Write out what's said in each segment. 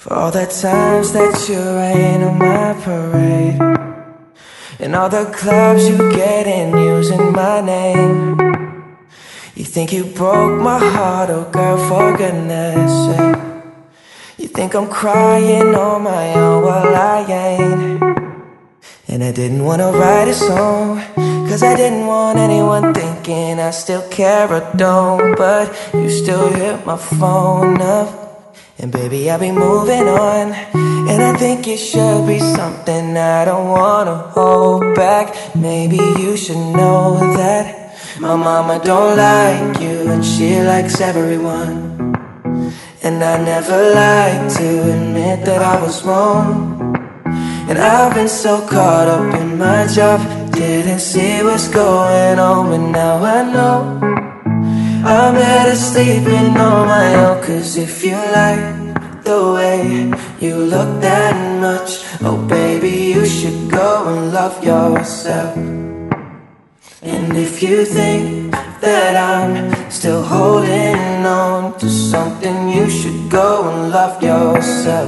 For all the times that you rain on my parade, and all the clubs you get in using my name. You think you broke my heart, oh girl, for goodness sake. You think I'm crying on my own, well I ain't. And I didn't wanna write a song, cause I didn't want anyone thinking I still care or don't. But you still hit my phone up, and baby, I'll be moving on. And I think it should be something I don't wanna hold back. Maybe you should know that my mama don't like you, and she likes everyone. And I never like to admit that I was wrong. And I've been so caught up in my job, didn't see what's going on. But now I know I'm better sleeping on my own. Cause if you like the way you look that much, oh baby, you should go and love yourself. And if you think that I'm still holding on to something, you should go and love yourself.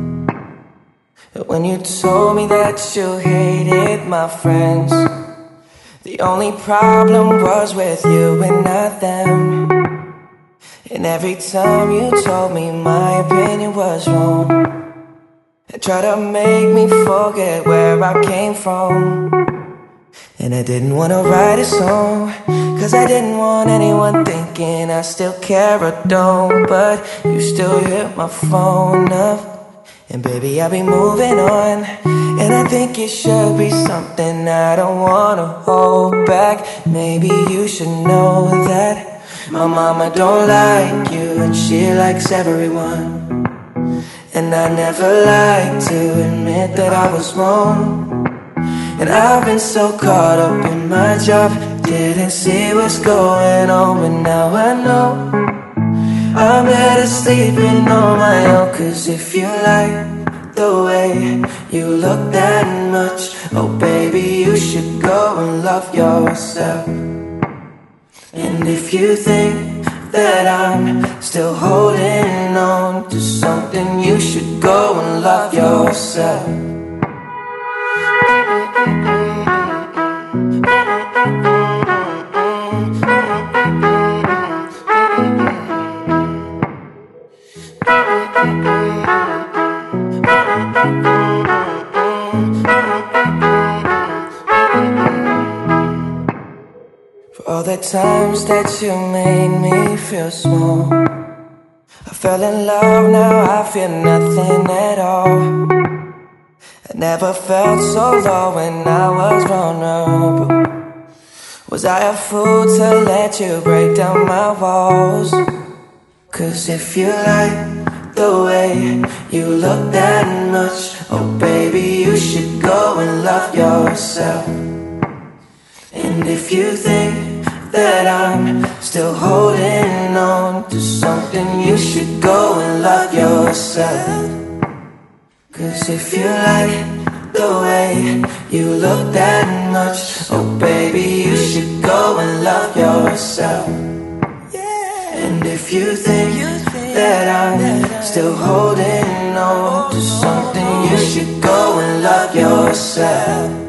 When you told me that you hated my friends, the only problem was with you and not them. And every time you told me my opinion was wrong, and tried to make me forget where I came from. And I didn't wanna write a song, cause I didn't want anyone thinking I still care or don't. But you still hit my phone up, and baby, I'll be moving on. And I think it should be something I don't wanna hold back. Maybe you should know that my mama don't like you, and she likes everyone. And I never like to admit that I was wrong. And I've been so caught up in my job, didn't see what's going on. But now I know I'm better sleeping on my own. Cause if you like the way you look that much, oh baby, you should go and love yourself. And if you think that I'm still holding on to something, you should go and love yourself. For all the times that you made me feel small, I fell in love, now I feel nothing at all. I never felt so low when I was vulnerable. Was I a fool to let you break down my walls? Cause if you like the way you look that much, oh baby, you should go and love yourself. And if you think that I'm still holding on to something, you should go and love yourself. Cause if you like the way you look that much, oh baby, you should go and love yourself. And if you think that I'm still holding on to something, you should go and love yourself.